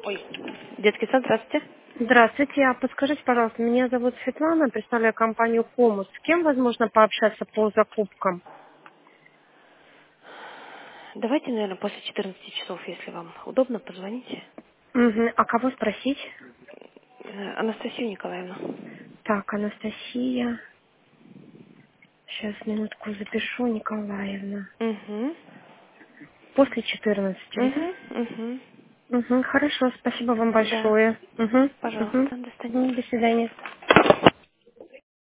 Ой, детский сад, здравствуйте. Здравствуйте, а подскажите, пожалуйста, меня зовут Светлана, представляю компанию Комус. С кем возможно пообщаться по закупкам? Давайте, наверное, после 14 часов, если вам удобно, позвоните. Мгм. А кого спросить? Анастасию Николаевну. Так, Анастасия. Сейчас, минутку запишу, Николаевна. Угу. После 14, да? Угу. Угу. Угу, хорошо, спасибо вам Да. большое. Угу, угу, Пожалуйста, до свидания. до свидания.